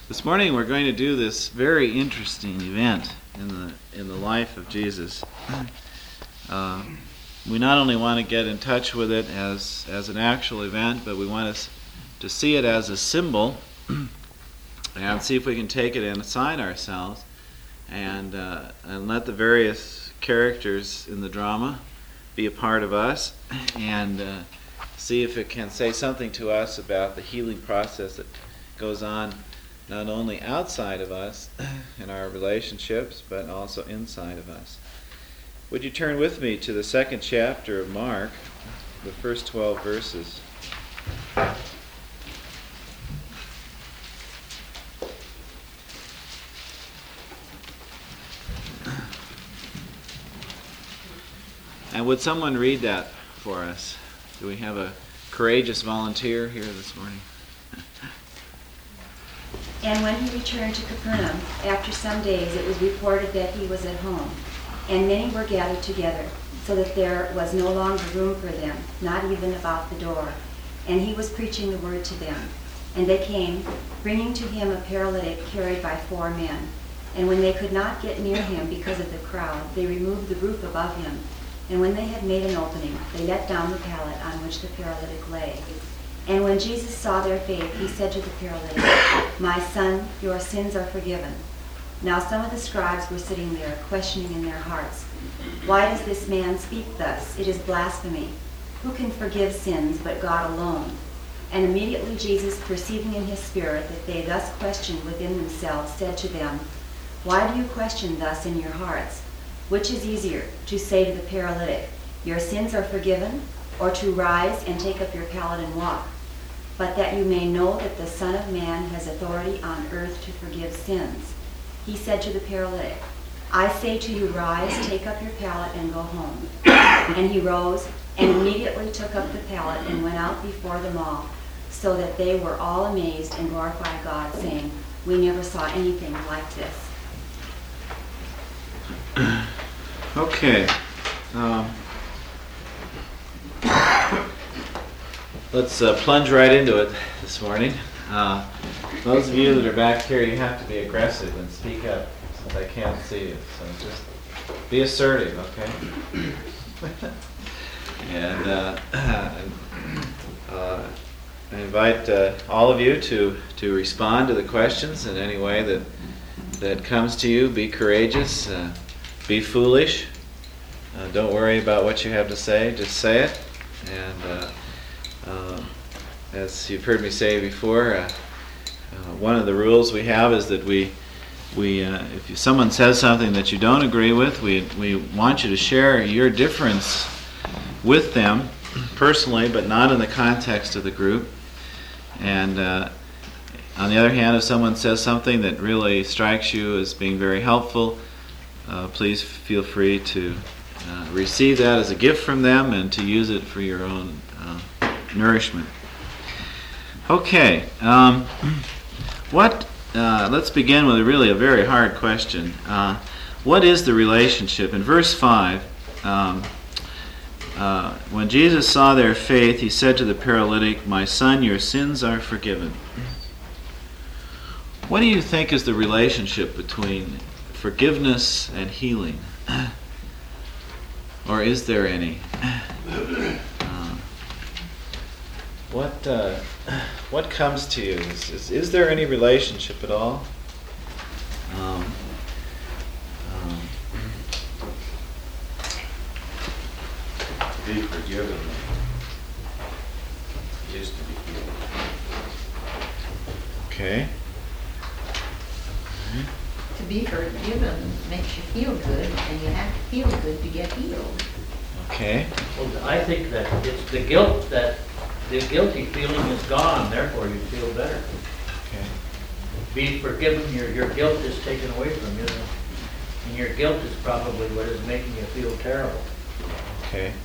This morning we're going to do this very interesting event in the life of Jesus. We not only want to get in touch with it as an actual event, but we want to see it as a symbol and see if we can take it inside ourselves and let the various characters in the drama be a part of us and see if it can say something to us about the healing process that goes on not only outside of us in our relationships, but also inside of us. Would you turn with me to the second chapter of Mark, the first 12 verses. And would someone read that for us? Do we have a courageous volunteer here this morning? And when he returned to Capernaum, after some days it was reported that he was at home, and many were gathered together, so that there was no longer room for them, not even about the door. And he was preaching the word to them. And they came, bringing to him a paralytic carried by 4 men. And when they could not get near him because of the crowd, they removed the roof above him. And when they had made an opening, they let down the pallet on which the paralytic lay. And when Jesus saw their faith, he said to the paralytic, "My son, your sins are forgiven." Now some of the scribes were sitting there, questioning in their hearts, "Why does this man speak thus? It is blasphemy. Who can forgive sins but God alone?" And immediately Jesus, perceiving in his spirit that they thus questioned within themselves, said to them, "Why do you question thus in your hearts? Which is easier, to say to the paralytic, 'Your sins are forgiven,' or to rise and take up your pallet and walk? But that you may know that the Son of Man has authority on earth to forgive sins." He said to the paralytic, "I say to you, rise, take up your pallet, and go home." And he rose and immediately took up the pallet and went out before them all, so that they were all amazed and glorified God, saying, "We never saw anything like this." Okay. Let's plunge right into it this morning. Those of you that are back here, you have to be aggressive and speak up since I can't see you. So just be assertive, okay? And I invite all of you to respond to the questions in any way that comes to you. Be courageous. Be foolish. Don't worry about what you have to say. Just say it. And as you've heard me say before, one of the rules we have is that we if someone says something that you don't agree with, we want you to share your difference with them personally, but not in the context of the group. And on the other hand, if someone says something that really strikes you as being very helpful, please feel free to receive that as a gift from them and to use it for your own nourishment. Okay, let's begin with a very hard question. What is the relationship? In verse 5, when Jesus saw their faith, he said to the paralytic, "My son, your sins are forgiven." What do you think is the relationship between forgiveness and healing? Or is there any? What comes to you? Is there any relationship at all? Be forgiven is to be healed. Okay. To be forgiven makes you feel good, and you have to feel good to get healed. Okay. Well, I think that it's the guilt that the guilty feeling is gone, therefore you feel better. Okay. Be forgiven, your guilt is taken away from you, and your guilt is probably what is making you feel terrible. Okay.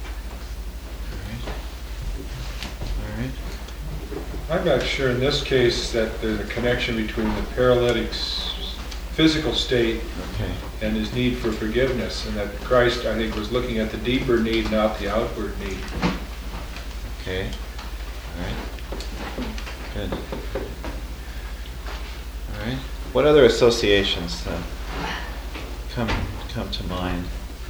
All right. I'm not sure in this case that there's a connection between the paralytic's physical state Okay. and his need for forgiveness, and that Christ, I think, was looking at the deeper need, not the outward need. Okay. All right. Good. All right. What other associations come to mind?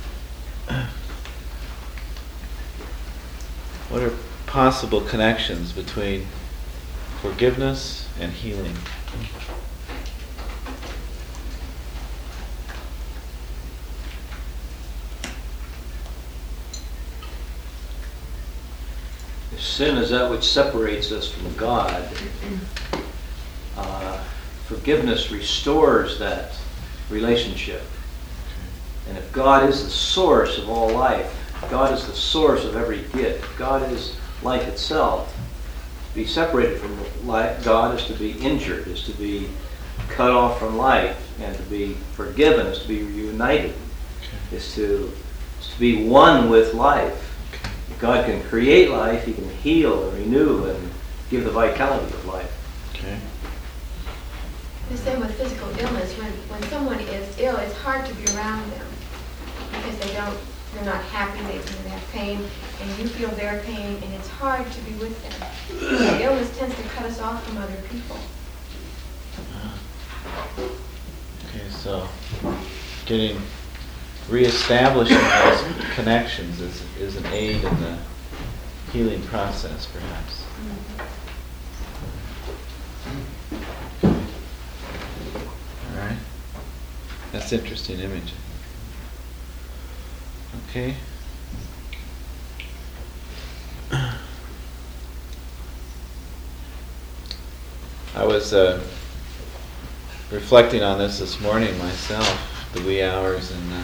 What are possible connections between forgiveness and healing? If sin is that which separates us from God, forgiveness restores that relationship. And if God is the source of all life, God is the source of every gift, God is life itself, to be separated from life, God is to be injured, is to be cut off from life, and to be forgiven is to be reunited, is to be one with life. God can create life, He can heal and renew and give the vitality of life. Okay. The same with physical illness. When someone is ill, it's hard to be around them because they're not happy, they have pain, and you feel their pain, and it's hard to be with them. Illness tends to cut us off from other people. Okay, so getting reestablishing those connections is an aid in the healing process, perhaps. All right. That's an interesting image. Okay. I was reflecting on this morning myself, the wee hours, and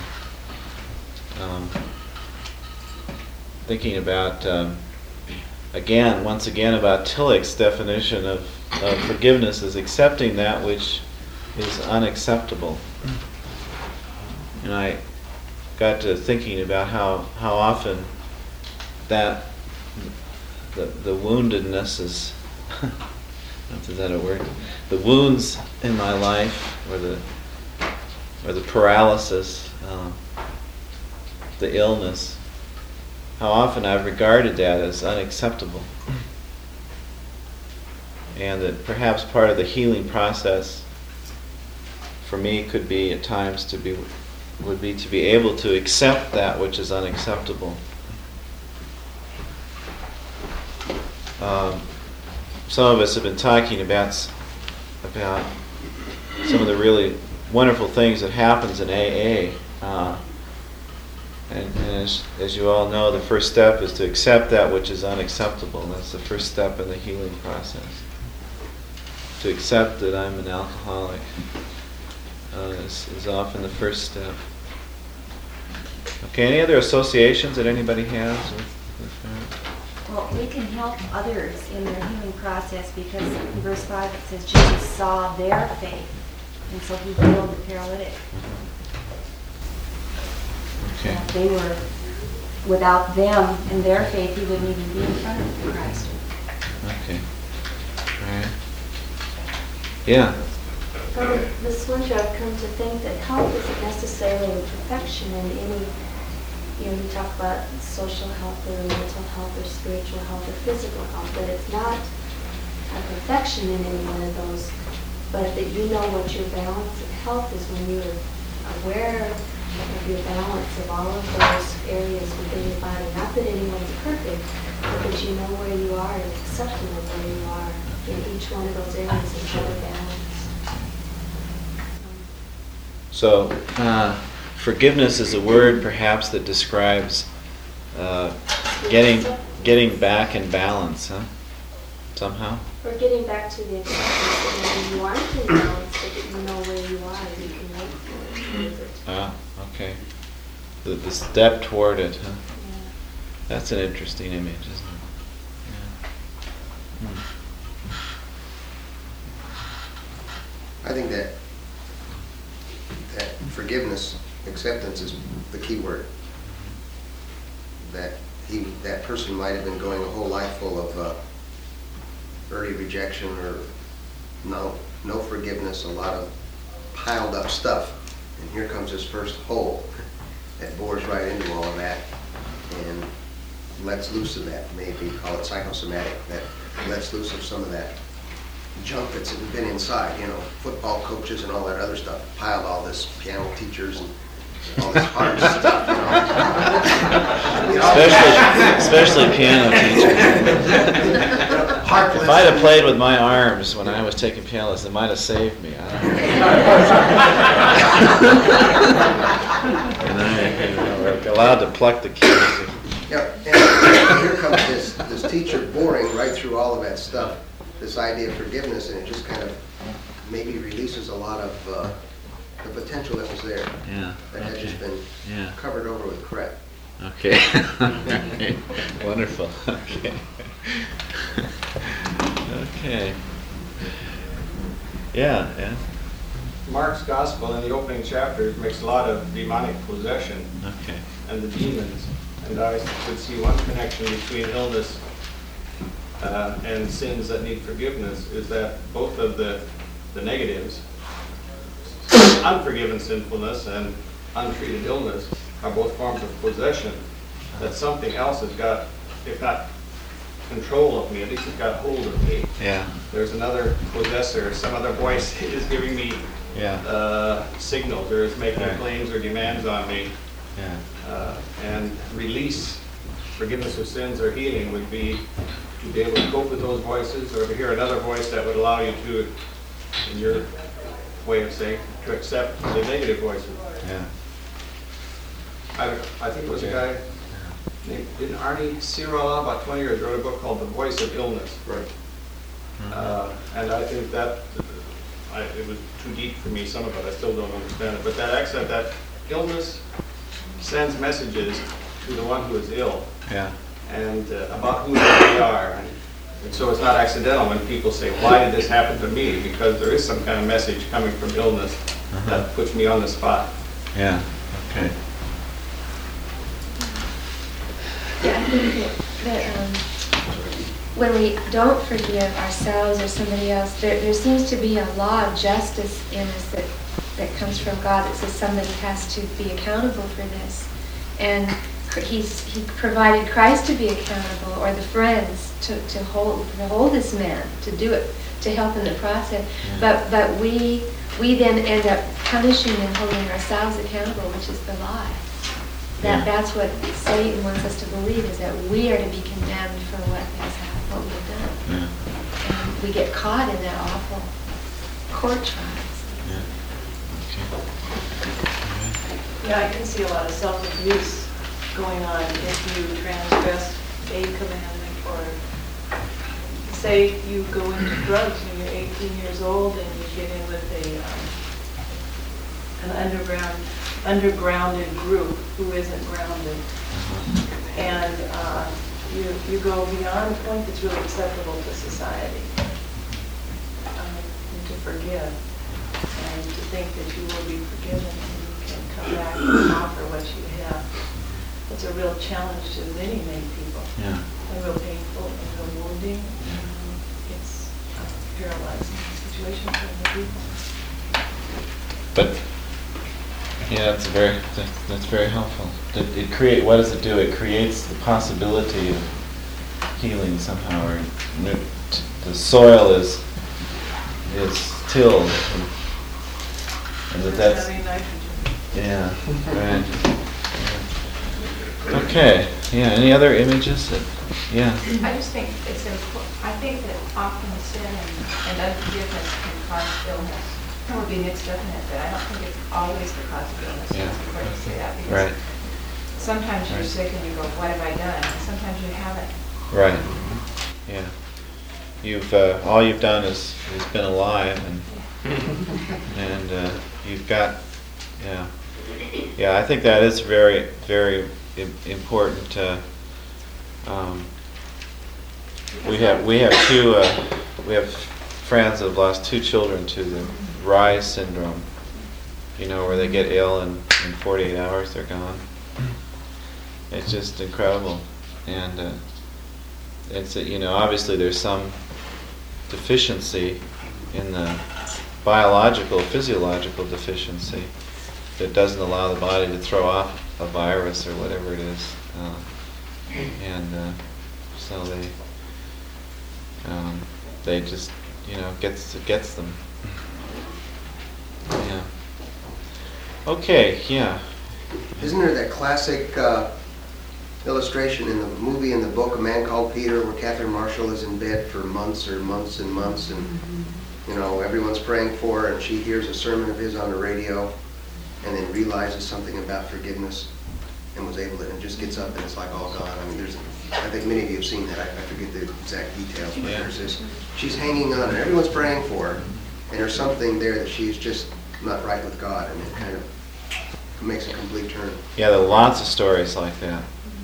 thinking about once again about Tillich's definition of forgiveness as accepting that which is unacceptable. And I got to thinking about how often that the woundedness is is that a word? The wounds in my life, or the paralysis, the illness, how often I've regarded that as unacceptable. And that perhaps part of the healing process for me could be at times to be able to accept that which is unacceptable. Some of us have been talking about some of the really wonderful things that happens in AA. And as you all know, the first step is to accept that which is unacceptable. That's the first step in the healing process. To accept that I'm an alcoholic is often the first step. Okay, any other associations that anybody has with that? Well, we can help others in their healing process because in verse 5 it says Jesus saw their faith, and so He healed the paralytic. Okay. They were, without them and their faith, He wouldn't even be in front of Christ. Okay. All right. Yeah. This winter I've come to think that health isn't necessarily perfection in any, you talk about social health or mental health or spiritual health or physical health, but it's not a perfection in any one of those, but that you know what your balance of health is when you're aware of your balance of all of those areas within your body. Not that anyone's perfect, but that you know where you are and accepting of where you are in each one of those areas and how to balance. So, forgiveness is a word perhaps that describes getting back in balance, huh? Somehow? Or getting back to the acceptance that when you aren't in balance, so that you know where you are and you can work for it. Ah, okay. The step toward it, huh? Yeah. That's an interesting image, isn't it? Yeah. I think that forgiveness, acceptance is the key word. That person might have been going a whole life full of early rejection or no forgiveness, a lot of piled up stuff, and here comes his first hole that bores right into all of that and lets loose of that. Maybe call it psychosomatic. That lets loose of some of that junk that's been inside, you know, football coaches and all that other stuff, piled all this piano teachers and all this hard stuff, you know. You know? Especially piano teachers. Heartless. If I'd have played with my arms when I was taking piano lessons, it might have saved me. I don't know. And I were allowed to pluck the keys. Yeah, and here comes this teacher boring right through all of that stuff, this idea of forgiveness, and it just kind of maybe releases a lot of the potential that was there, Yeah. that had just been Yeah. covered over with crap. Okay. Wonderful. Okay. Okay. Yeah, yeah. Mark's gospel in the opening chapters makes a lot of demonic possession Okay. and the demons. And I could see one connection between illness and sins that need forgiveness is that both of the negatives, unforgiven sinfulness and untreated illness, are both forms of possession. That something else has got, if not control of me, at least it's got hold of me. Yeah. There's another possessor, some other voice is giving me Yeah. signals or is making Right. claims or demands on me. Yeah. And release, forgiveness of sins or healing would be to be able to cope with those voices or to hear another voice that would allow you to, in your way of saying, to accept the negative voices. Yeah. I think it was a guy named, didn't Arnie Searle, about 20 years, wrote a book called The Voice of Illness. Right. And I think that, it was too deep for me, some of it, I still don't understand it, but that accent, that illness sends messages to the one who is ill Yeah. and about who they are. And so it's not accidental when people say, why did this happen to me? Because there is some kind of message coming from illness that puts me on the spot. Yeah. Okay. Yeah, I think that when we don't forgive ourselves or somebody else, there seems to be a law of justice in us that comes from God that says somebody has to be accountable for this. And he provided Christ to be accountable, or the friends to hold this man, to do it, to help in the process. But we then end up punishing and holding ourselves accountable, which is the lie. That's what Satan wants us to believe, is that we are to be condemned for what we've done. Yeah. And we get caught in that awful court trials. Yeah. Okay. Yeah, I can see a lot of self-abuse going on if you transgress a commandment, or say you go into drugs when you're 18 years old and you get in with an undergrounded group who isn't grounded. And you go beyond a point that's really acceptable to society. And to forgive and to think that you will be forgiven and you can come back and offer what you have. It's a real challenge to many people. Yeah. And real painful and real wounding. It's a paralyzing situation for many people. But yeah, that's very helpful. What does it do? It creates the possibility of healing somehow, or the soil is tilled, and that's having nitrogen. yeah, right. Okay, yeah. Any other images? Yeah. I just think it's important. I think that often sin and unforgiveness can cause illness. It would be mixed up in it, but I don't think it's always the cause of illness. Yeah. It's important to say that, because Right. sometimes you're Right. sick and you go, what have I done? And sometimes you haven't. Right. Yeah. All you've done is been alive, and you've got I think that is very, very important. We have friends that have lost 2 children to the Rise syndrome. Where they get ill and in 48 hours they're gone. It's just incredible, and it's obviously there's some deficiency in the physiological deficiency that doesn't allow the body to throw off a virus or whatever it is, so they just gets them. Yeah. Okay. Yeah. Isn't there that classic illustration in the movie and the book, A Man Called Peter, where Catherine Marshall is in bed for months and months, and everyone's praying for her, and she hears a sermon of his on the radio, and then realizes something about forgiveness, and was able to, and just gets up and it's like all gone. I mean, I think many of you have seen that. I forget the exact details, but there's this. She's hanging on, and everyone's praying for her, and there's something there that she's just not right with God, and it kind of makes a complete turn. Yeah, there are lots of stories like that.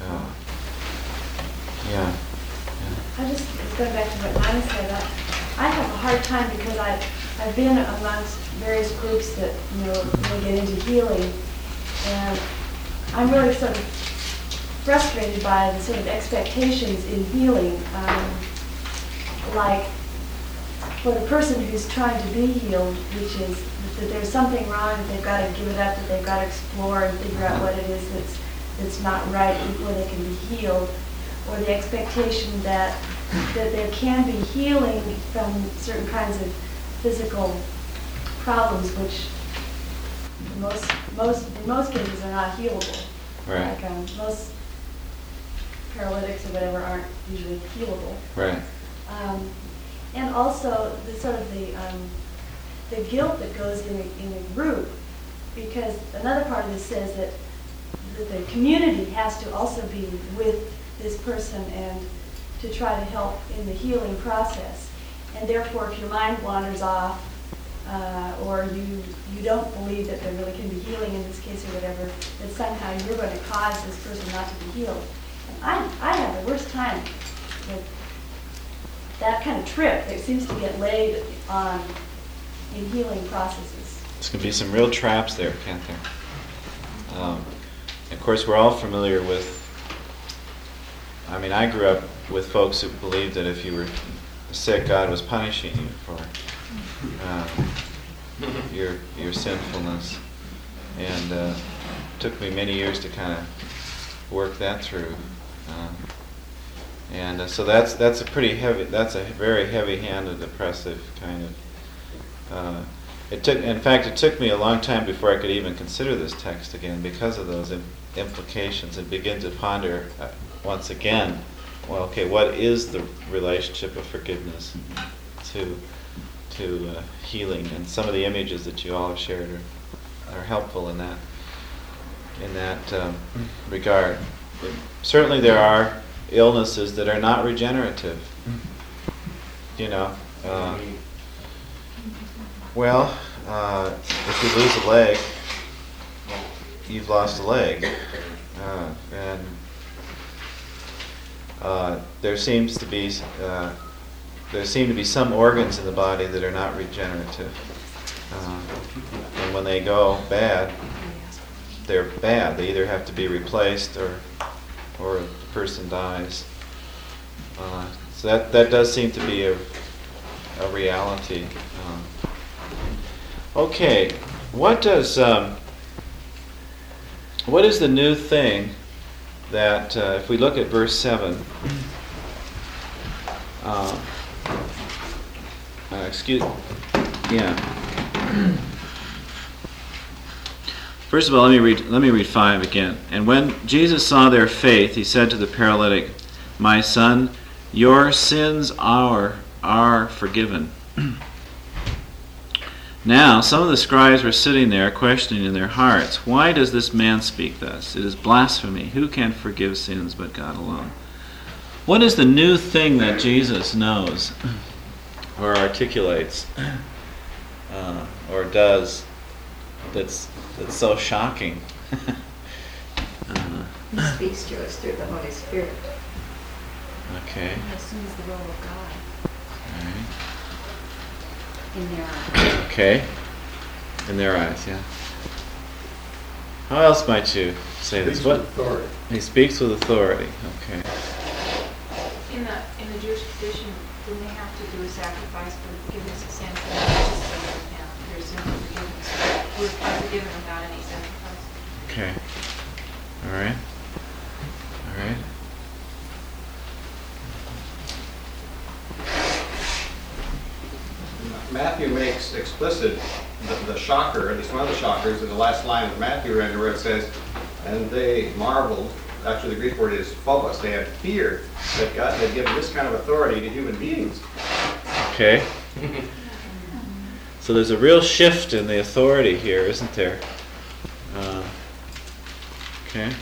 Yeah. I just, going back to what Nina said, I have a hard time because I've been amongst various groups that, really get into healing, and I'm really sort of frustrated by the sort of expectations in healing. Like, for the person who's trying to be healed, which is that there's something wrong, that they've got to give it up, that they've got to explore and figure out what it is that's not right before they can be healed, or the expectation that there can be healing from certain kinds of physical problems, which in most cases are not healable. Right. Like most paralytics or whatever aren't usually healable. Right. And also the sort of the guilt that goes in the group, because another part of this says that the community has to also be with this person and to try to help in the healing process. And therefore, if your mind wanders off, or you don't believe that there really can be healing in this case or whatever, that somehow you're going to cause this person not to be healed. And I have the worst time with that kind of trip that seems to get laid on in healing processes. There's going to be some real traps there, can't there? Of course, we're all familiar with, I grew up with folks who believed that if you were sick, God was punishing you for your sinfulness. And it took me many years to kind of work that through. So that's a pretty heavy, that's a very heavy-handed, oppressive kind of. It took me a long time before I could even consider this text again because of those implications and begin to ponder once again. Well, okay, what is the relationship of forgiveness to healing? And some of the images that you all have shared are helpful in that regard. Certainly, there are illnesses that are not regenerative. If you lose a leg, you've lost a leg, and there seem to be some organs in the body that are not regenerative, and when they go bad, they're bad. They either have to be replaced or the person dies. So that does seem to be a reality. Okay, what is the new thing that if we look at verse 7? First of all, let me read 5 again. And when Jesus saw their faith, he said to the paralytic, "My son, your sins are forgiven." Now, some of the scribes were sitting there, questioning in their hearts, "Why does this man speak thus? It is blasphemy. Who can forgive sins but God alone?" What is the new thing that Jesus knows, or articulates, or does, that's so shocking? He speaks to us through the Holy Spirit. Okay. He assumes the role of God All right. in their eyes. Okay. In their eyes, yeah. How else might you say this? What? Authority. He speaks with authority. Okay. In the Jewish tradition, didn't they have to do a sacrifice for forgiveness of sins? And not just say that your sins are forgiven. We are forgiven without any sacrifice. Okay. All right. All right. explicit, the shocker, at least one of the shockers, in the last line of Matthew read where it says, and they marveled, actually the Greek word is phobos, they had fear that God had given this kind of authority to human beings. Okay. So there's a real shift in the authority here, isn't there? Okay.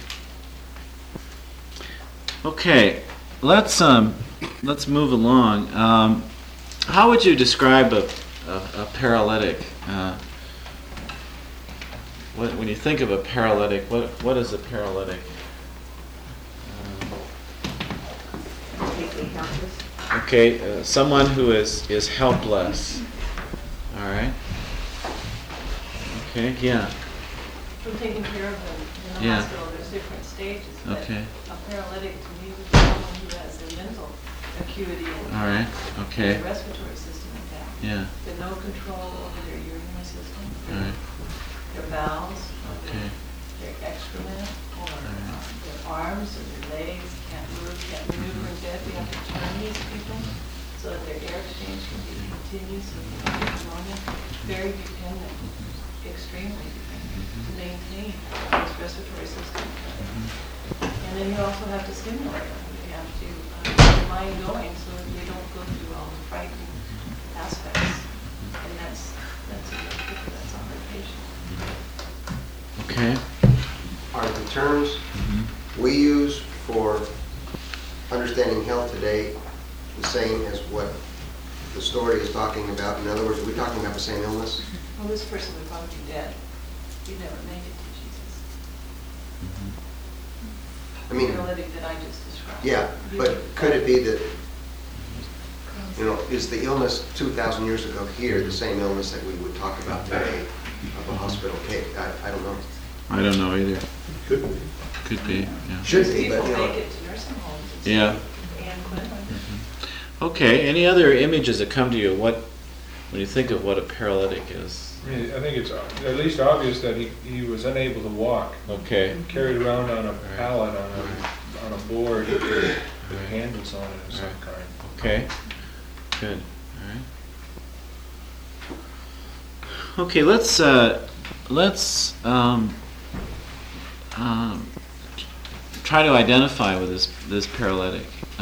Okay. Let's move along. How would you describe a paralytic? When you think of a paralytic, what is a paralytic? Okay, someone who is helpless. All right. Okay. Yeah. From taking care of them in the Yeah. hospital, there's different stages. But Okay. a paralytic to me would be someone who has a mental acuity and All right. Okay. their respiratory system intact. Yeah. With no control over their urinary system, All right. their bowels, or Okay. their excrement, or Alright. their arms or their legs, can't move, can't maneuver in bed. We have to turn these people so that their air exchange can be continuous and pneumonia. Very dependent, extremely dependent, to maintain this respiratory system. And then you also have to stimulate them. You have to keep the mind going so that they don't go through all the frightening aspects. And that's that's on the patient. Okay. Are the terms we use for understanding health today the same as what the story is talking about? In other words, are we talking about the same illness? Well, this person would probably be dead. You'd never make it to Jesus. I mean, The paralytic that I just described. yeah, but could it be that, you know, is the illness 2,000 years ago here the same illness that we would talk about today of a hospital case? I don't know. I don't know either. Could be. Could be. Yeah. Should be, but People you know. make it to nursing homes. It's Yeah. like Ann Quinlan. Okay. Any other images that come to you? When you think of what a paralytic is? I mean, I think it's at least obvious that he was unable to walk. Okay. Carried around on a pallet, on a board with handles on it of some Right. kind. Okay. Good. All right. Okay. Let's try to identify with this paralytic.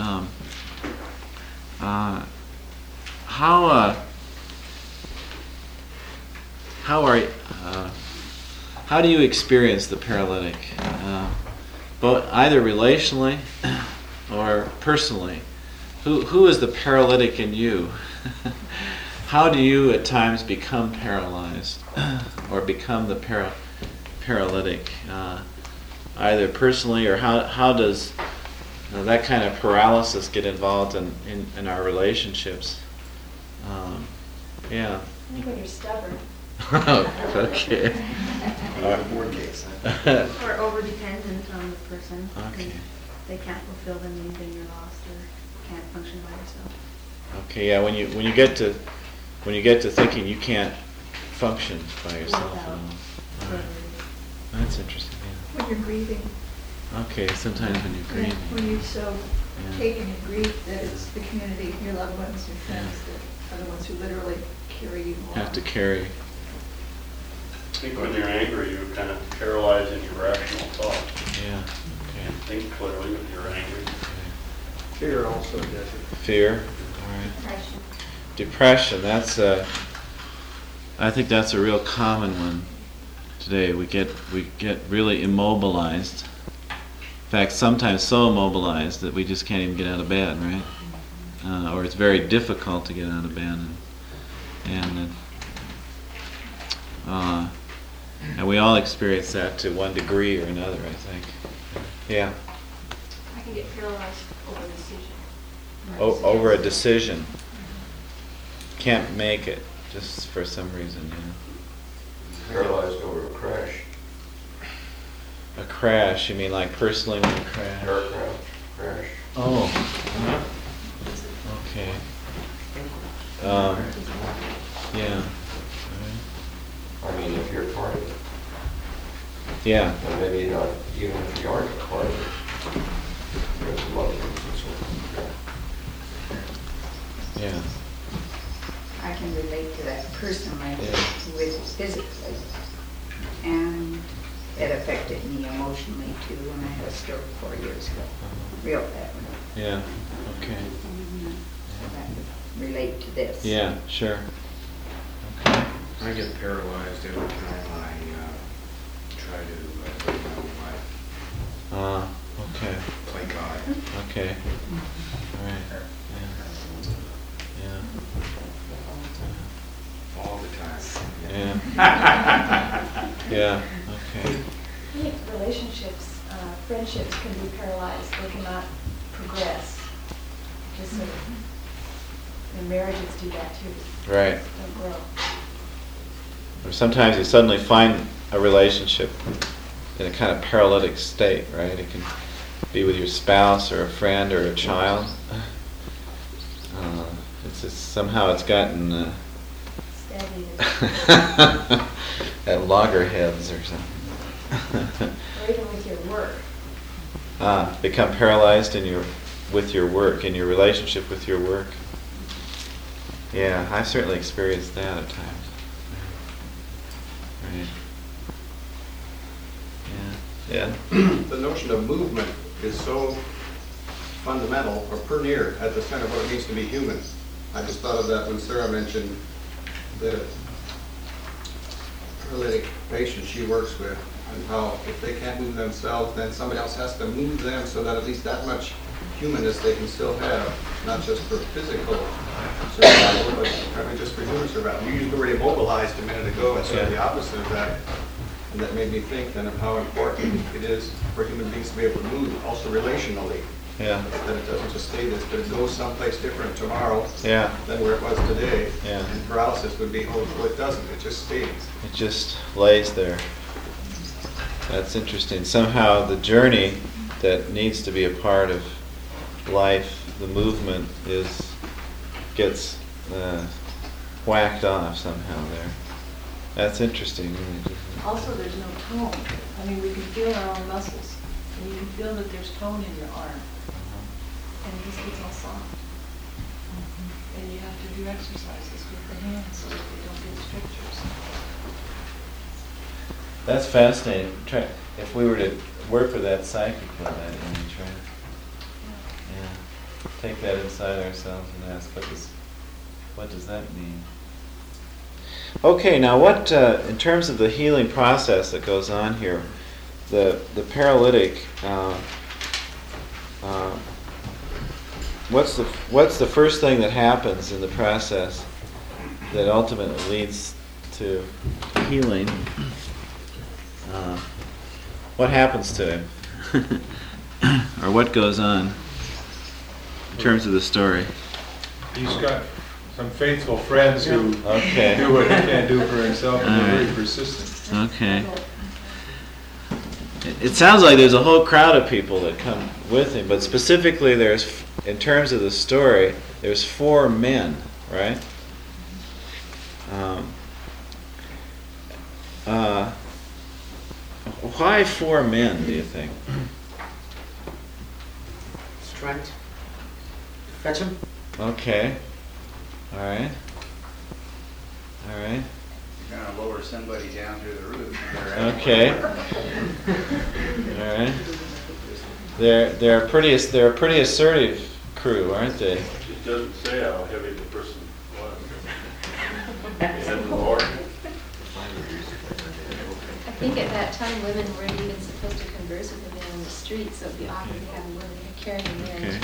How do you experience the paralytic, both either relationally or personally? Who is the paralytic in you? How do you at times become paralyzed or become the paralytic, either personally or how does that kind of paralysis get involved in our relationships? Yeah. I think when you're stubborn. Okay. Board case. Or over-dependent on the person. Okay. They can't fulfill the need, then you're lost or can't function by yourself. Okay. Yeah. When you get to thinking you can't function by yourself. Without. All right. That's interesting. Yeah. When you're grieving, Okay. Sometimes when you're grieving. when you're so Yeah. taken in grief that it's the community, your loved ones, your friends that are the ones who literally carry you along. Have to carry. I think when you're angry, you're kind of paralyzed in your rational thought. Yeah. You can't think clearly when you're angry. Fear also does it. Fear. All right. Depression. Depression. I think that's a real common one today. We get really immobilized. In fact, sometimes so immobilized that we just can't even get out of bed, right? Or it's very difficult to get out of bed, and we all experience that to one degree or another, I think. Yeah. I can get paralyzed over a decision. Over a decision. Can't make it, just for some reason, yeah. Paralyzed over a crash. A crash, you mean like personally when you crash? Aircraft crash. Oh. Okay. Yeah. I mean, if you're part of it. Yeah. And maybe not, even if you aren't a part of it. There's some other reasons. Yeah. I can can relate to that personally Yeah. with physically. And it affected me emotionally too when I had a stroke 4 years ago. Real bad one. Yeah, okay. So that would relate to this. Yeah, sure. Okay. I get paralyzed every time I try to live my own life. Okay. Play God. Okay. All right. Yeah. All the time. Yeah. Yeah. Okay. I think relationships, friendships can be paralyzed, they cannot progress. Just sort of, and marriages do that too. Right. Don't grow. Or sometimes you suddenly find a relationship in a kind of paralytic state, right? It can be with your spouse or a friend or a child. It's just somehow it's gotten at loggerheads or something. Or even with your work. Become paralyzed with your work, in your relationship with your work. Yeah, I've certainly experienced that at times. Right. Yeah. Yeah. The notion of movement is so fundamental or near at the center of what it means to be human. I just thought of that when Sarah mentioned the paralytic patient she works with, and how if they can't move themselves, then somebody else has to move them so that at least that much humanness they can still have, not just for physical survival, but apparently just for human survival. You used the word immobilized a minute ago, and sort of the opposite of that. And that made me think then of how important it is for human beings to be able to move, also relationally. Yeah. That it doesn't just stay this, but it goes someplace different tomorrow Yeah. than where it was today. Yeah. And paralysis would be, oh, it doesn't, it just stays. It just lays there. That's interesting. Somehow the journey that needs to be a part of life, the movement, gets whacked off somehow there. That's interesting. Also, there's no tone. I mean, we can feel our own muscles, and you can feel that there's tone in your arm, and it just gets all soft. And you have to do exercises with the hands so that they don't get strictures. That's fascinating. If we were to work with that psychically, that image, right? Yeah. Take that inside ourselves and ask, what does that mean? Okay, now what, in terms of the healing process that goes on here, the paralytic, what's the first thing that happens in the process that ultimately leads to healing? What happens to him? Or what goes on in terms of the story? He's got some faithful friends who Okay. do what he can't do for himself, and they're very persistent. Okay. It sounds like there's a whole crowd of people that come with him, but specifically in terms of the story, there's 4 men, right? Why 4 men, do you think? Strength. Fetch him. Okay. All right. All right. You're gonna lower somebody down through the roof. Okay. All right. They're a pretty assertive crew, aren't they? It doesn't say how heavy the person was. They had the Lord. I think at that time, women weren't even supposed to converse with the men on the street, so it'd be awkward to have women carrying men.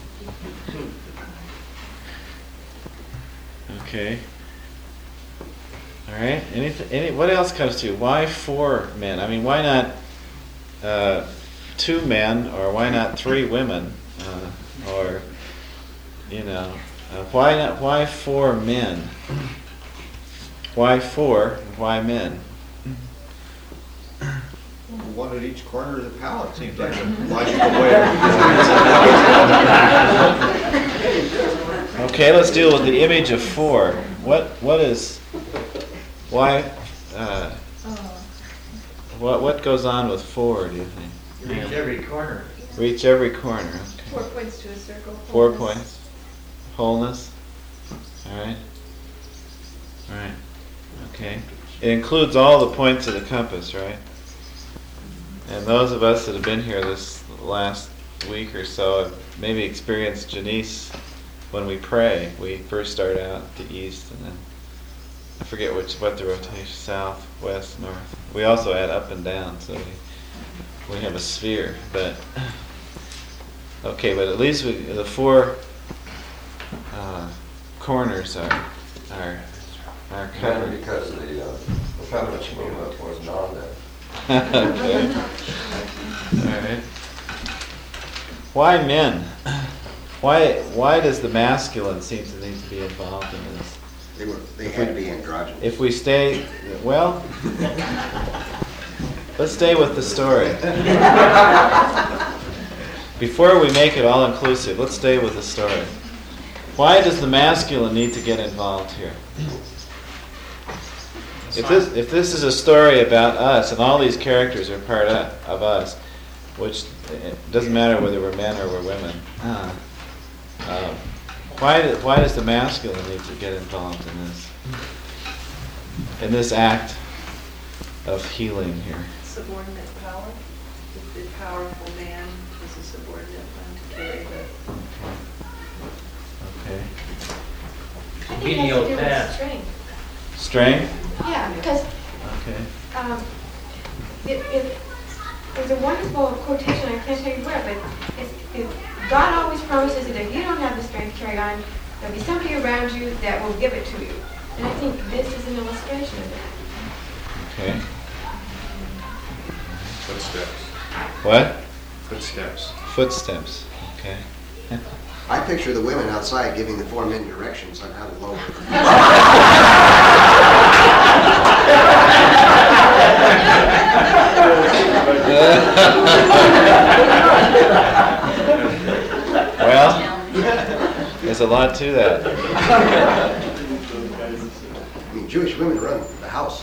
Okay. All right. What else comes to you? Why 4 men? I mean, why not 2 men, or why not 3 women, or why not? Why 4 men? Why 4? Why men? One at each corner of the palette seems like a logical way. Okay, let's deal with the image of 4. What goes on with 4, do you think? You reach every corner. Reach every corner. Okay. 4 points to a circle. 4 points. Wholeness. All right. Right. Okay. It includes all the points of the compass, right? And those of us that have been here this last week or so have maybe experienced Janice when we pray. We first start out at the east, and then I forget what the rotation, south, west, north. We also add up and down, so we have a sphere. But okay, but at least the four corners are covered. And because the feminist movement was on that. Okay. All right. Why men? Why does the masculine seem to need to be involved in this? They had to be androgynous. If we stay, well, let's stay with the story. Before we make it all inclusive, let's stay with the story. Why does the masculine need to get involved here? If this is a story about us, and all these characters are part of us, which it doesn't matter whether we're men or we're women, why does the masculine need to get involved in this act of healing here? Subordinate power. The powerful man is a subordinate one to carry the... I Okay. think it has to Menial do with task. strength. Strength? Yeah, because Okay. there's a wonderful quotation, I can't tell you where, but God always promises that if you don't have the strength to carry on, there'll be somebody around you that will give it to you. And I think this is an illustration of that. Okay. Footsteps. What? Footsteps. Footsteps. Okay. I picture the women outside giving the four men directions on how to lower. Well, there's a lot to that. I mean, Jewish women run the house.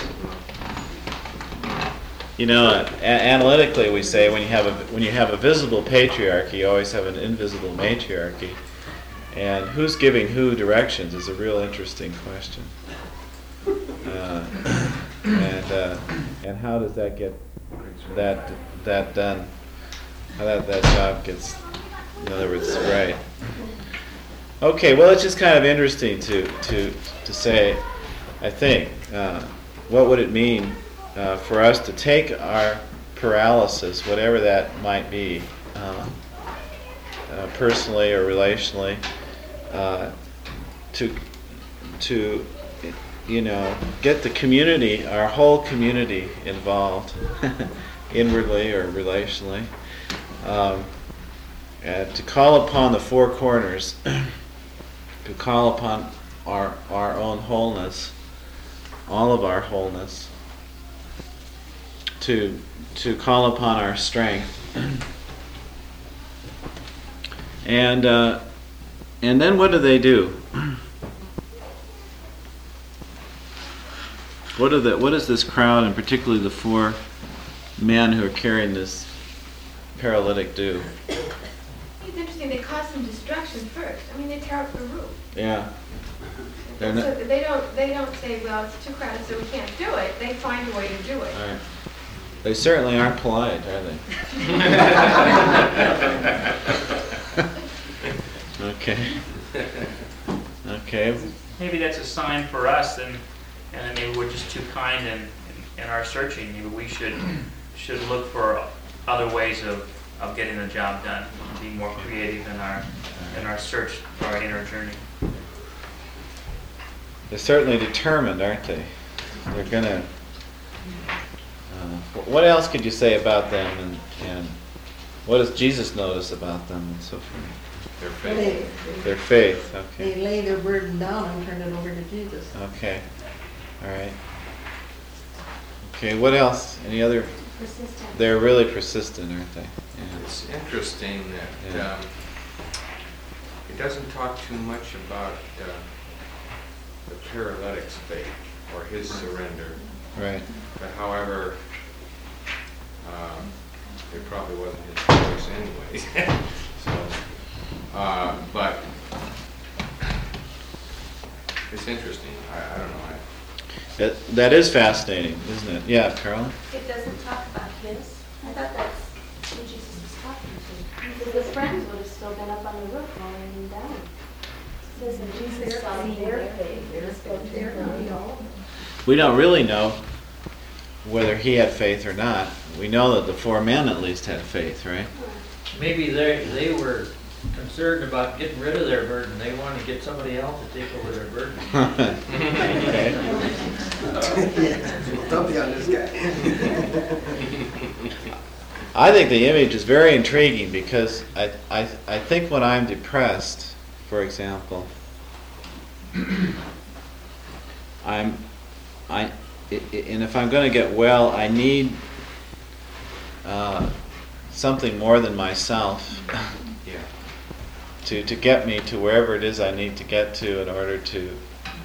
You know, analytically, we say when you have a visible patriarchy, you always have an invisible matriarchy, and who's giving who directions is a real interesting question. And how does that get that done? How that job gets, in other words, right? Okay, well, it's just kind of interesting to say, I think, what would it mean for us to take our paralysis, whatever that might be, personally or relationally, to get the community, our whole community involved, inwardly or relationally, and to call upon the four corners, to call upon our own wholeness, all of our wholeness, to call upon our strength, and then what do? What does this crowd, and particularly the four men who are carrying this paralytic, do? It's interesting, they cause some destruction first. I mean, they tear up the roof. Yeah. So they don't say, well, it's too crowded, so we can't do it. They find a way to do it. Right. They certainly aren't polite, are they? Okay. Okay. Maybe that's a sign for us, and then maybe we're just too kind in our searching. Maybe we should look for other ways of getting the job done, be more creative in our search for our inner journey. They're certainly determined, aren't they? They're gonna. What else could you say about them, and what does Jesus notice about them, and so forth? Their faith. Their faith. Okay. They lay their burden down and turn it over to Jesus. Okay. All right. Okay. What else? Any other? Persistent. They're really persistent, aren't they? Yeah. It's interesting that it doesn't talk too much about the paralytic's faith or his surrender. Right. But however, it probably wasn't his choice anyway. So, but it's interesting. I don't know. That is fascinating, isn't it? Yeah, Carol? It doesn't talk about his. I thought that's who Jesus was talking to. Because the friends would have still been up on the roof holding him down. It says that Jesus saw their faith. It spoke their faith. We don't really know whether he had faith or not. We know that the 4 men at least had faith, right? Maybe they were concerned about getting rid of their burden. They wanted to get somebody else to take over their burden. Don't be on this guy. I think the image is very intriguing because I think when I'm depressed, for example, and if I'm going to get well, I need something more than myself to get me to wherever it is I need to get to in order to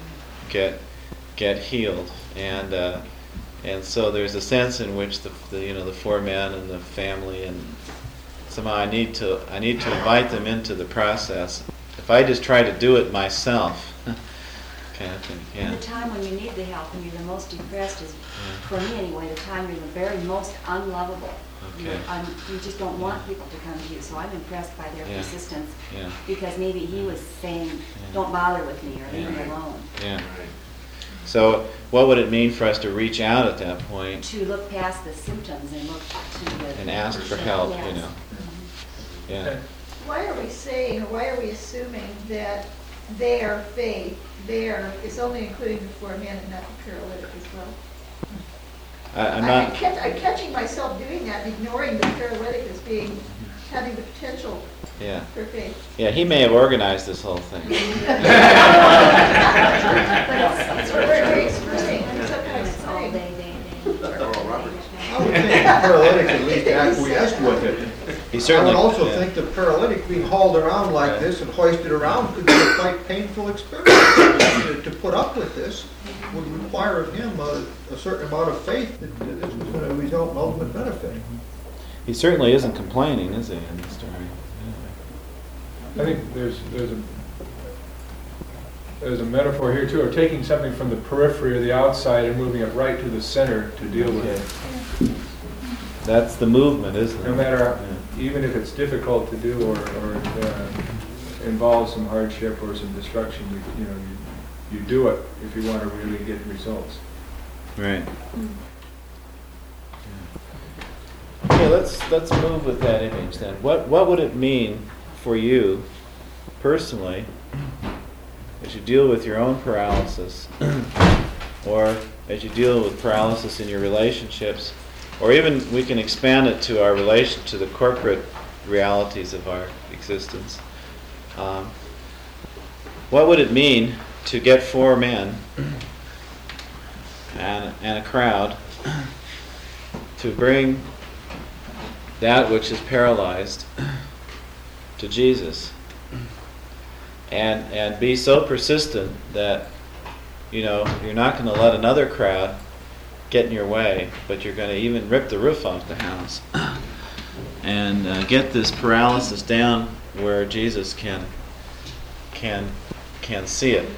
get healed. And so there's a sense in which the 4 men and the family, and somehow I need to invite them into the process. If I just try to do it myself, kind of thing. Yeah. The time when you need the help and you're the most depressed is, for me anyway, the time you're the very most unlovable. Okay. You just don't want people to come to you. So I'm impressed by their persistence, Yeah. because maybe he was saying, "Don't bother with me," or "Leave me alone." Yeah. So what would it mean for us to reach out at that point To look past the symptoms and look to the and ask for help? Yes. You know. Yeah. Why are we saying, or why are we assuming that their faith, is only including the 4 men and not the paralytic as well? I'm not. I'm catching myself doing that, ignoring the paralytic as having the potential Yeah. for faith. Yeah. He may have organized this whole thing. But it's very expressing. It's so kind of It's all exciting. I would think the paralytic at least acquiesced with it. He certainly. I would also yeah. think the paralytic being hauled around like this and hoisted around could be a quite painful experience. To put up with this would require of him a certain amount of faith that this was going to result in ultimate benefit. He certainly isn't complaining, is he, in the story? I think there's a metaphor here too of taking something from the periphery or the outside and moving it right to the center to deal with it. That's the movement, isn't it? No matter, even if it's difficult to do or involves some hardship or some destruction, you do it if you want to really get results. Right. Okay, let's move with that image then. What would it mean for you personally as you deal with your own paralysis, or as you deal with paralysis in your relationships, or even we can expand it to our relation to the corporate realities of our existence. What would it mean to get 4 men and a crowd to bring that which is paralyzed to Jesus, and be so persistent that you're not going to let another crowd get in your way, but you're going to even rip the roof off the house and get this paralysis down where Jesus can see it.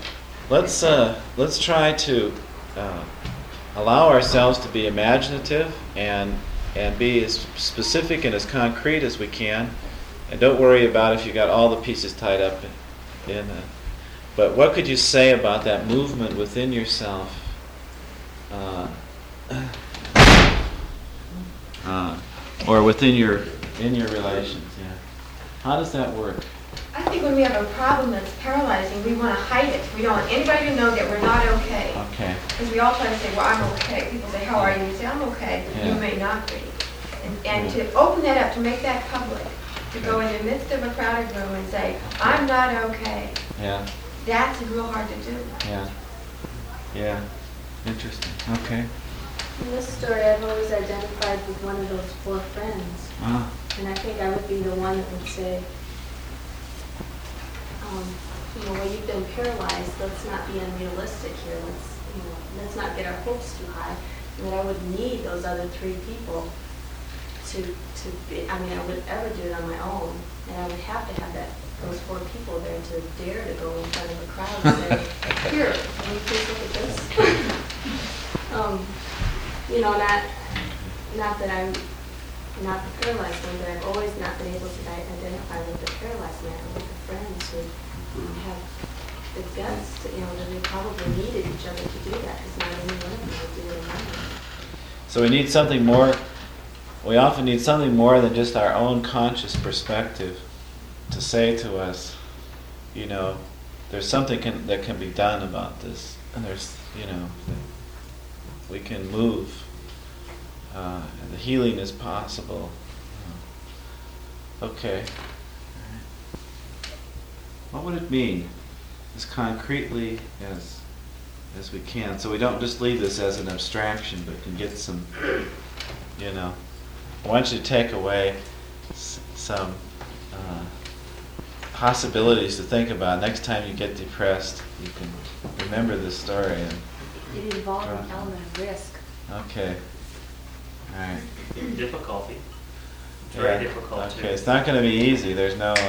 Let's try to allow ourselves to be imaginative and be as specific and as concrete as we can, and don't worry about if you got all the pieces tied up in it. But what could you say about that movement within yourself, or within your relations? Yeah. How does that work? I think when we have a problem that's paralyzing, we want to hide it. We don't want anybody to know that we're not okay. Okay. Because we all try to say, well, I'm okay. People say, how are you? You say, I'm okay. Yeah. You may not be. And to open that up, to make that public, to go in the midst of a crowded room and say, I'm not okay. Yeah. That's real hard to do. Yeah. Yeah. Interesting. Okay. In this story, I've always identified with one of those 4 friends. Ah. And I think I would be the one that would say, when you've been paralyzed, let's not be unrealistic here. Let's not get our hopes too high. And that I would need those other 3 people to be, I wouldn't ever do it on my own. And I would have to have that those 4 people there to dare to go in front of a crowd and say, here, can you please look at this? You know, not that I'm not the paralyzed one, but I've always not been able to identify with the paralyzed man, with the friends who have the guts to, you know, that they probably needed each other to do that, because not any one of them would do it alone. So we need something more, we often need something more than just our own conscious perspective to say to us, you know, there's something that can be done about this, and there's, you know, we can move, and the healing is possible. Okay. What would it mean, as concretely as we can, so we don't just leave this as an abstraction, but can get some, you know, I want you to take away some possibilities to think about. Next time you get depressed, you can remember this story. And It involved an element of risk. okay. All right. Difficulty. Very difficult. Okay, it's not going to be easy. There's no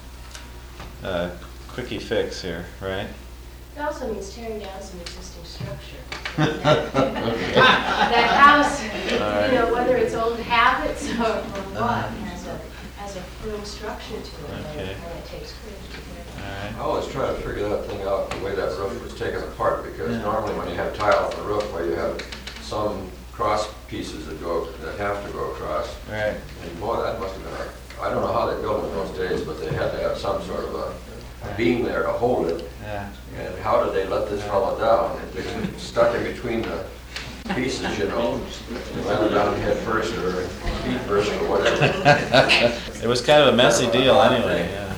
quickie fix here, right? It also means tearing down some existing structure. Okay. That house, All you know, right. whether it's old habits or what, has a firm structure to it, Okay. and it takes courage to get it. All right. I always try to figure that thing out, the way that roof was taken apart, because normally when you have tile on the roof, well, you have some cross pieces that have to go across. Right. And boy, that must have been I don't know how they built it in those days, but they had to have some sort of a beam there to hold it. Yeah. And how did they let this fellow down? They stuck in between the pieces, you know, landed down head first or feet first or whatever. It was kind of a messy deal anyway, yeah.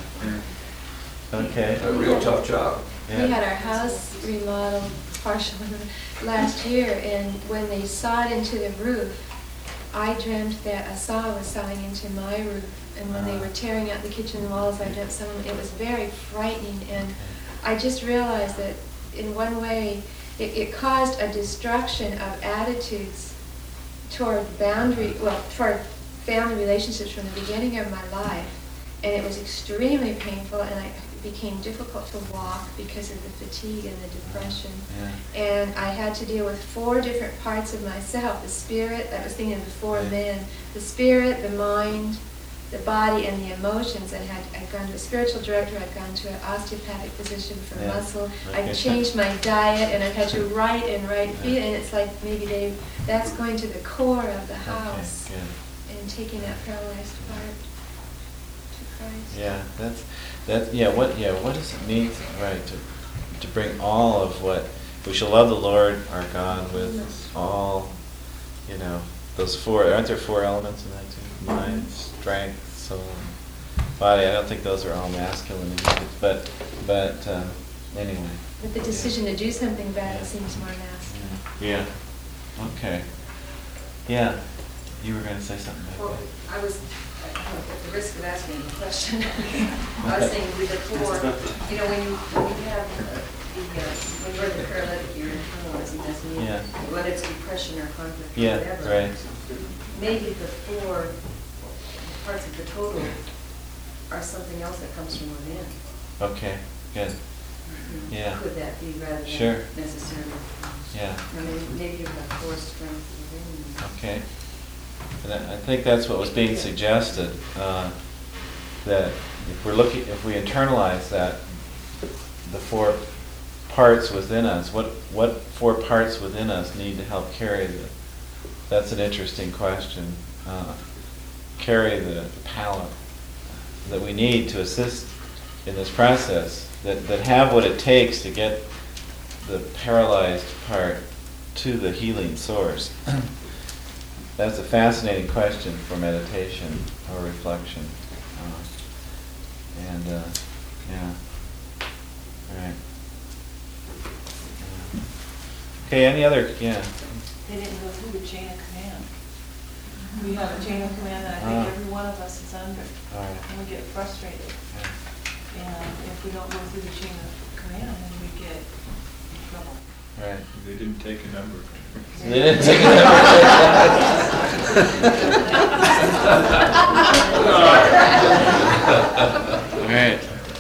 Okay. A real tough job. We had our house remodeled partially last year, and when they sawed into the roof, I dreamt that a saw was sawing into my roof. And when they were tearing out the kitchen walls, I dreamt it was very frightening. And I just realized that in one way, it caused a destruction of attitudes toward toward family relationships from the beginning of my life. And it was extremely painful, and it became difficult to walk because of the fatigue and the depression. Yeah. And I had to deal with 4 different parts of myself: the spirit, I was thinking of the 4 men, the spirit, the mind, the body, and the emotions. And I'd gone to a spiritual director, I'd gone to an osteopathic physician for muscle, I'd changed my diet, and I've had to write and feed, and it's like maybe that's going to the core of the house, and taking that paralyzed part to Christ. Yeah, what does it mean, to bring all of what we shall love the Lord our God with all, you know, those 4, aren't there 4 elements in that too? Mind, strength, soul, and body. I don't think those are all masculine, but anyway. But the decision to do something bad seems more masculine. Yeah. Okay. Yeah. You were going to say something about Well, that. I was, at the risk of asking a question, I was saying with the 4, you know, when you have when you're the paralytic, you're internalizing this, and whether it's depression or conflict or whatever. Right. Maybe the 4 parts of the total are something else that comes from within. Okay, good. Yeah. Could that be rather than Sure. necessarily? Yeah. I mean, maybe you have 4 strengths within. Okay. And I think that's what was being suggested, that if we internalize that, the 4 parts within us, what 4 parts within us need to help carry that's an interesting question. Carry the palette that we need to assist in this process, that have what it takes to get the paralyzed part to the healing source. That's a fascinating question for meditation or reflection. All right. Okay, any other, They didn't go through the chain of command. We have a chain of command that I think every one of us is under. All right. And we get frustrated. And if we don't go through the chain of command, then we get in trouble. Right. They didn't take a number. They didn't take a number. All right.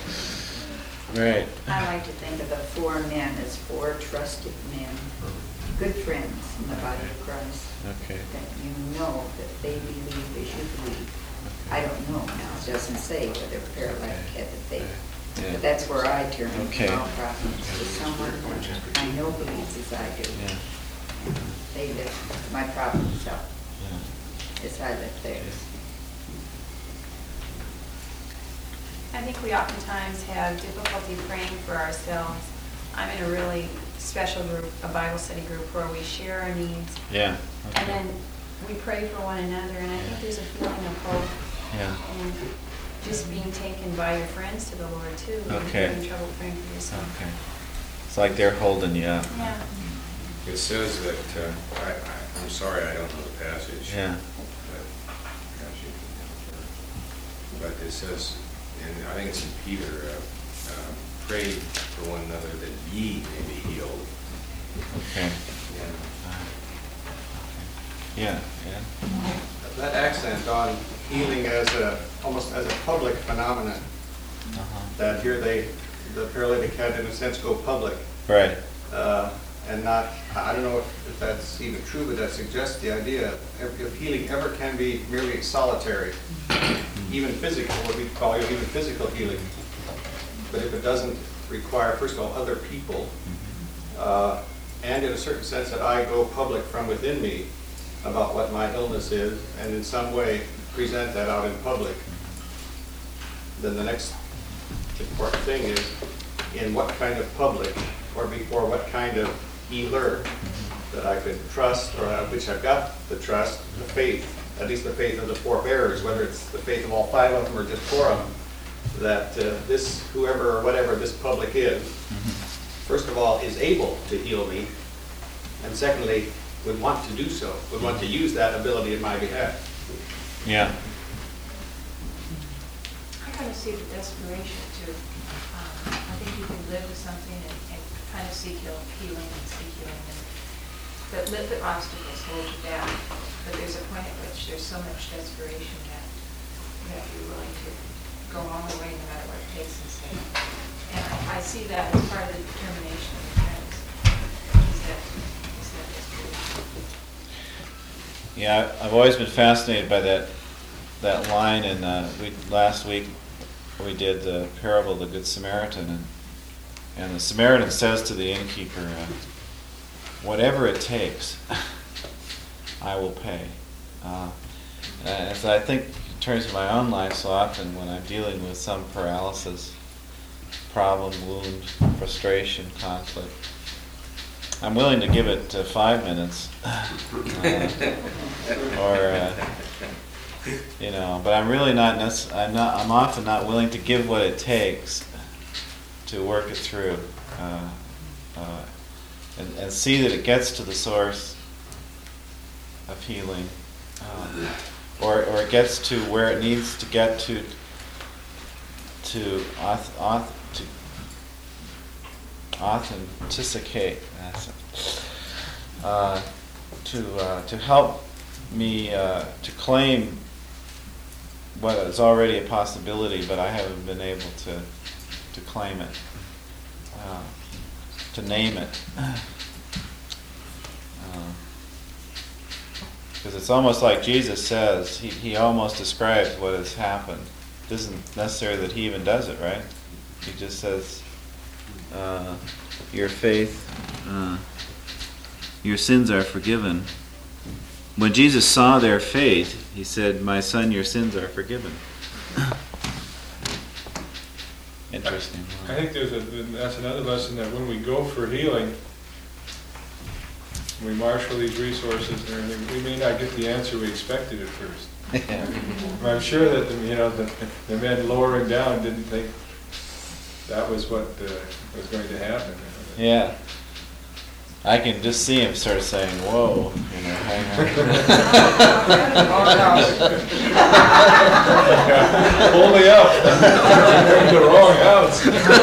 Right. I like to think of the 4 men as 4 trusted men, good friends in the body of Christ. Okay. That you know that they believe as you believe. I don't know now, it doesn't say whether paralytic had the faith. Yeah. But that's where I turn Okay. to all problems, to someone that I know believes as I do. Yeah. And they lift my problems up Yeah. as I lift theirs. I think we oftentimes have difficulty praying for ourselves. I'm in a really special group, a Bible study group, where we share our needs, Yeah. and then we pray for one another, and I think there's a feeling of hope. Yeah. And just being taken by your friends to the Lord, too. When Okay. you're having trouble praying for yourself. Okay. It's like they're holding you up. Yeah. It says that, I'm sorry, I don't know the passage. Yeah. But perhaps you can help her. But it says, and I think it's in Peter, pray for one another that ye may be healed. Okay. Yeah. Yeah. That accent on healing as almost as a public phenomenon, that here the paralytic had in a sense go public. Right. And not, I don't know if that's even true, but that suggests the idea if healing ever can be merely solitary, even physical, what we call even physical healing. But if it doesn't require, first of all, other people, and in a certain sense that I go public from within me about what my illness is, and in some way present that out in public, then the next important thing is in what kind of public, or before what kind of healer that I could trust, or which I've got the trust, the faith, at least the faith of the 4 bearers, whether it's the faith of all 5 of them or just 4 of them, that this, whoever or whatever this public is, first of all, is able to heal me, and secondly, would want to do so, would want to use that ability in my behalf. Yeah. I kind of see the desperation, too. I think you can live with something and kind of seek healing and seek healing. But let the obstacles hold you down. But there's a point at which there's so much desperation that you're willing to go all the way no matter what it takes and say. And I see that as part of the determination of the friends. Is that desperation. Yeah, I've always been fascinated by that line. And last week we did the parable of the Good Samaritan, and the Samaritan says to the innkeeper, "Whatever it takes, I will pay." And so I think in terms of my own life, so often when I'm dealing with some paralysis, problem, wound, frustration, conflict, I'm willing to give it 5 minutes, but I'm really not. I'm often not willing to give what it takes to work it through, and see that it gets to the source of healing, or it gets to where it needs to get to authenticate, to help me to claim what is already a possibility, but I haven't been able to claim it, to name it. Because it's almost like Jesus says, he almost describes what has happened. It isn't necessary that he even does it, right? He just says, your faith, your sins are forgiven. When Jesus saw their faith, he said, "My son, your sins are forgiven." Interesting. I think that's another lesson, that when we go for healing, we marshal these resources and everything, we may not get the answer we expected at first. I'm sure that the men lowering down didn't think that was what was going to happen. Yeah. I can just see him sort of saying, "Whoa, hang on." Pull me up. You're in the wrong house.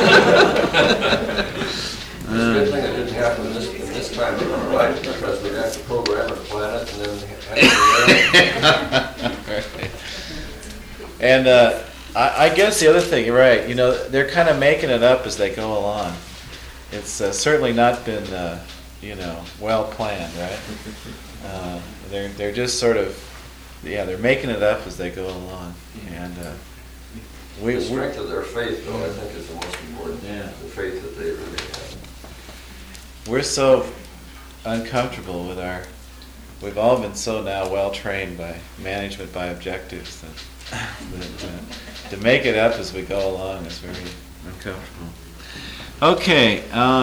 It's a good thing it didn't happen this time in our life, because we'd have to program and plan it and then have it. And I guess the other thing, you're right, you know, they're kind of making it up as they go along. It's certainly not been, you know, well planned, right? They're just sort of, yeah, they're making it up as they go along, and The strength of their faith, though, I think is the most important. Yeah. The faith that they really have. we're so uncomfortable with we've all been so now well trained by management, by objectives, that to make it up as we go along is very uncomfortable. Okay.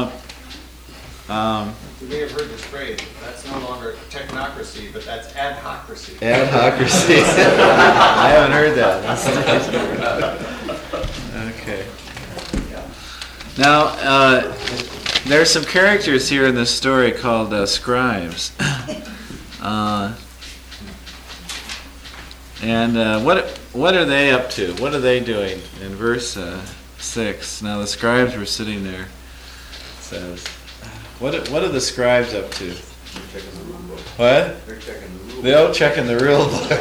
You may have heard this phrase, that's no longer technocracy, but that's adhocracy. Adhocracy. I haven't heard that. Okay. Now, there are some characters here in this story called scribes. What are they up to? What are they doing? In verse 6, now the scribes were sitting there. It says, what are the scribes up to? What? They're checking the rule. They're checking the rule book.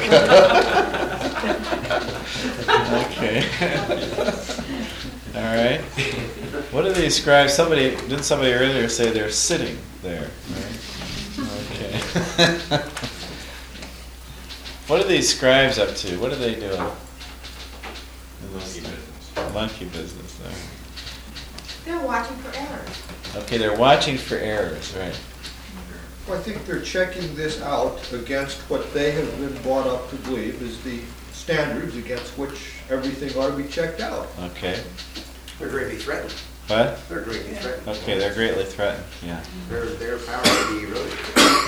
Okay. All right. What are these scribes? Didn't somebody earlier say they're sitting there? Right? Okay. What are these scribes up to? What are they doing? Monkey business. They're watching for errors. Okay, they're watching for errors, right? Well, I think they're checking this out against what they have been brought up to believe is the standards against which everything ought to be checked out. Okay. They're greatly threatened. What? They're greatly threatened. Okay, they're greatly threatened, yeah. Their power to be eroded.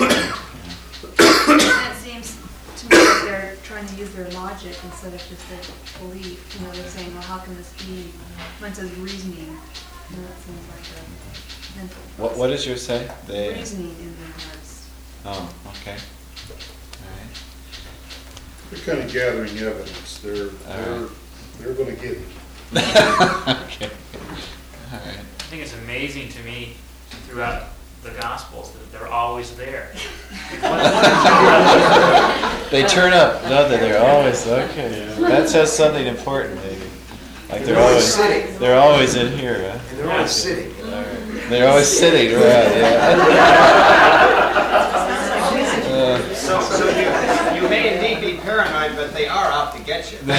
It seems to me like they're trying to use their logic instead of just their belief. You know, they're saying, well, how can this be? When it says reasoning, you know, it seems like a mental What does yours say? reasoning in their hearts. Oh, okay. All right. They're kind of gathering evidence. They're going to get it. Okay. All right. I think it's amazing to me throughout the Gospels that they're always there. They turn up. No, that they're always okay. That says something important, maybe. Like they're always sitting. They're always in here. Huh? And they're always sitting. All right. They're always sitting around. Yeah. So you may indeed be paranoid, but they are out to get you.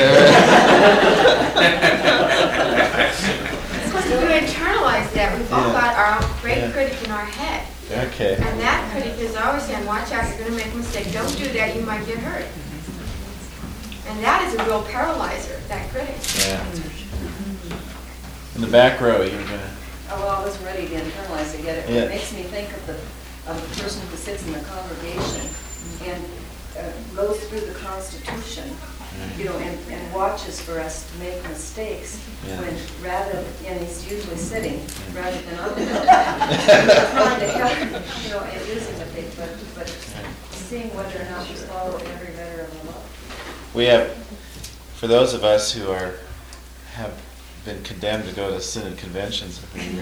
Because if you internalize that, we've all Yeah. got our great Yeah. critic in our head. Okay. And that critic is always saying, watch out, you're going to make a mistake. Don't do that, you might get hurt. And that is a real paralyzer, that critic. Yeah. In the back row, you were gonna. Oh, well, I was ready to internalize it, yet Yeah. it makes me think of the person who sits in the congregation and goes through the Constitution, you know, and watches for us to make mistakes, Yeah. when and he's usually sitting, rather than up there. Trying to help, you know, and using the thing, but seeing whether or not we follow every letter of the law. We have, for those of us who have been condemned to go to synod conventions every year,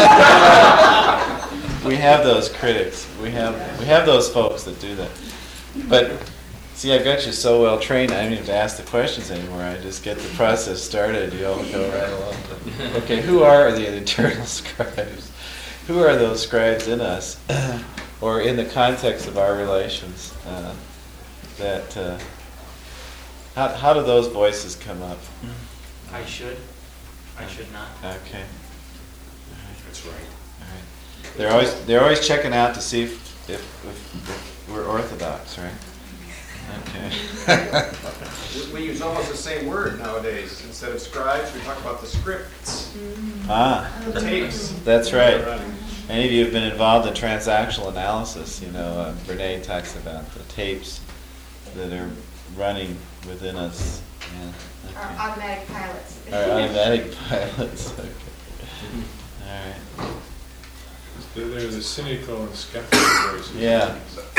we have those critics. We have those folks that do that. But see, I've got you so well trained, I don't even have to ask the questions anymore. I just get the process started. You all go right along. Okay, who are the internal scribes? Who are those scribes in us, or in the context of our relations? How do those voices come up? I should not. Okay. That's right. All right. They're always checking out to see if we're orthodox, right? Okay. We use almost the same word nowadays. Instead of scribes, we talk about the scripts. The tapes. That's right. Any of you have been involved in transactional analysis, you know, Brene talks about the tapes that are running within us. Yeah. Our automatic pilots. Our automatic pilots. Okay. All right. They're the cynical and skeptical voices. Yeah.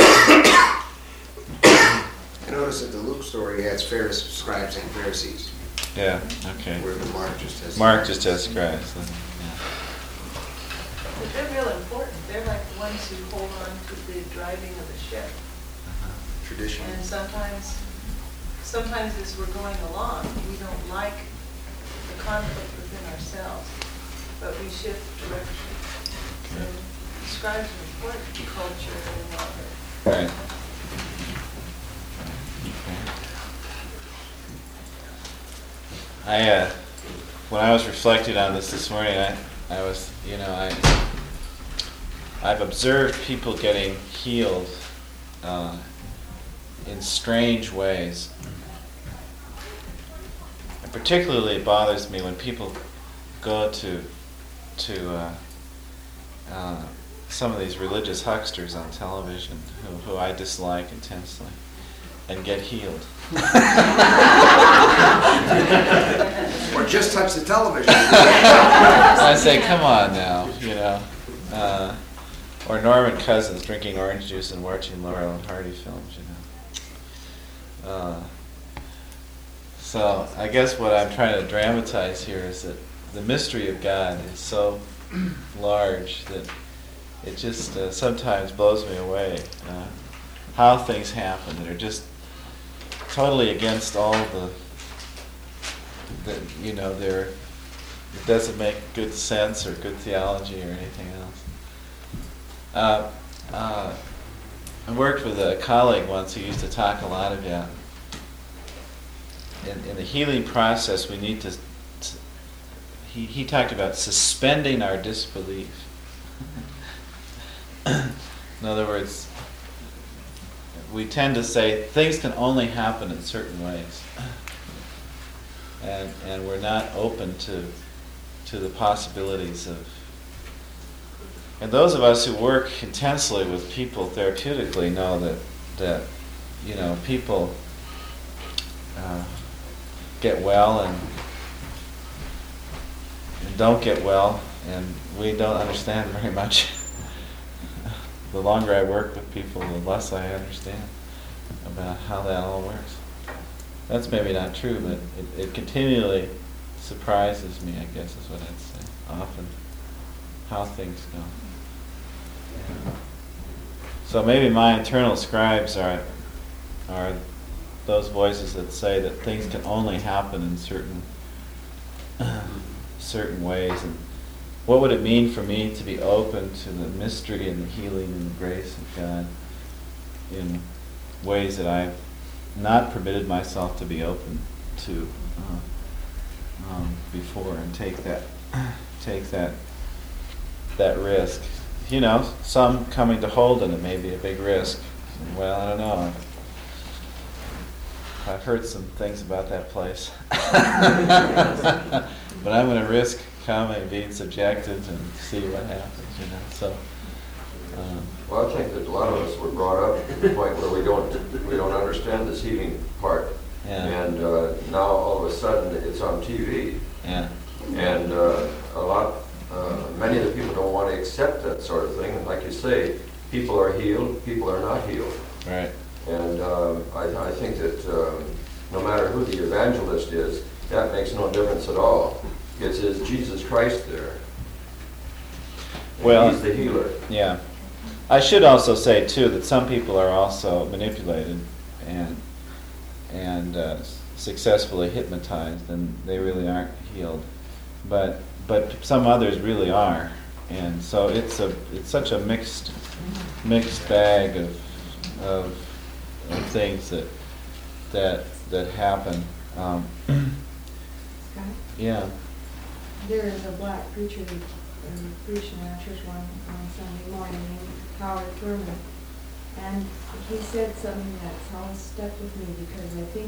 I notice that the Luke story has Pharisees, scribes and Pharisees. Yeah. Okay. Where the Mark just has scribes. Yeah. But they're real important. They're like the ones who hold on to the driving of the ship. tradition. And sometimes sometimes as we're going along, we don't like the conflict within ourselves, but we shift direction. So it describes an important culture in all that. Right. When I was reflecting on this morning, I was, I've observed people getting healed in strange ways. And particularly it bothers me when people go to some of these religious hucksters on television who I dislike intensely and get healed. Or just touch the television. I say, come on now, or Norman Cousins drinking orange juice and watching Laurel and Hardy films, So I guess what I'm trying to dramatize here is that the mystery of God is so large that it just sometimes blows me away how things happen that are just totally against all it doesn't make good sense or good theology or anything else. I worked with a colleague once who used to talk a lot about in the healing process we need to he talked about suspending our disbelief. In other words, we tend to say things can only happen in certain ways, and we're not open to the possibilities of. And those of us who work intensely with people therapeutically know that people get well and don't get well, and we don't understand very much. The longer I work with people, the less I understand about how that all works. That's maybe not true, but it continually surprises me, I guess is what I'd say, often, how things go. So maybe my internal scribes are those voices that say that things can only happen in certain ways, and what would it mean for me to be open to the mystery and the healing and the grace of God in ways that I've not permitted myself to be open to before, and take that risk. Some coming to Holden, it may be a big risk. Well, I don't know. I've heard some things about that place. But I'm going to risk coming and being subjected and see what happens, So. Well, I think that a lot of us were brought up to the point where we don't understand this healing part, and now all of a sudden it's on TV, and many of the people don't want to accept that sort of thing. And like you say, people are healed, people are not healed. Right. And I think that no matter who the evangelist is, that makes no difference at all. It's Jesus Christ there. And He's the healer. Yeah. I should also say too that some people are also manipulated and successfully hypnotized, and they really aren't healed. But some others really are, and so it's such a mixed bag of things that happen. Yeah. There is a black preacher preaching in our church one Sunday morning named Howard Furman, and he said something that's always stuck with me, because I think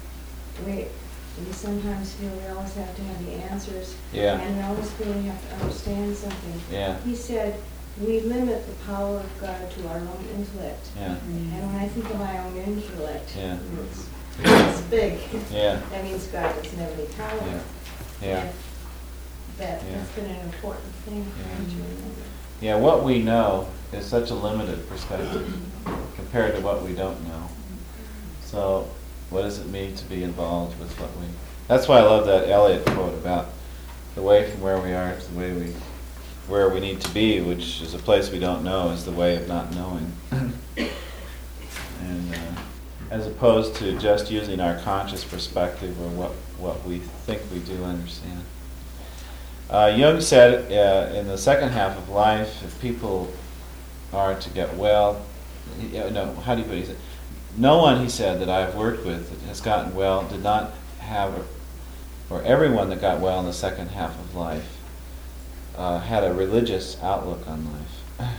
we sometimes feel we always have to have the answers, and we always feel we have to understand something. Yeah. He said, we limit the power of God to our own intellect. Yeah. And when I think of my own intellect, yeah. it's big. Yeah. That means God doesn't have any power. Yeah. Yeah. That's been an important thing for me to remember. Yeah, what we know is such a limited perspective compared to what we don't know. So what does it mean to be involved with what we... That's why I love that Eliot quote about the way from where we are to the way where we need to be, which is a place we don't know, is the way of not knowing. And as opposed to just using our conscious perspective or what we think we do understand. Jung said in the second half of life, if people are to get well, how do you put it? He said, no one, he said, that I've worked with that has gotten well did not have, or everyone that got well in the second half of life had a religious outlook on life.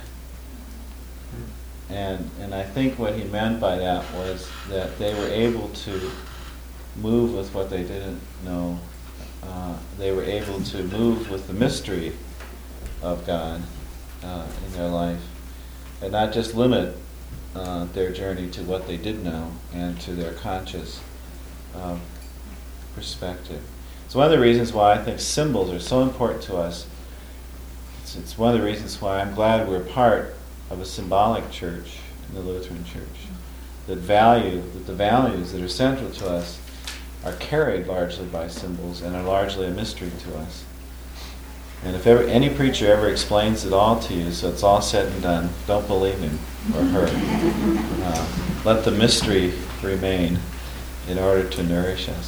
And I think what he meant by that was that they were able to move with what they didn't know. They were able to move with the mystery of God in their life, and not just limit their journey to what they did know and to their conscious perspective. It's one of the reasons why I think symbols are so important to us. It's one of the reasons why I'm glad we're part of a symbolic church, in the Lutheran Church. That the values that are central to us are carried largely by symbols and are largely a mystery to us. And if any preacher ever explains it all to you, so it's all said and done, don't believe him or her. Let the mystery remain in order to nourish us.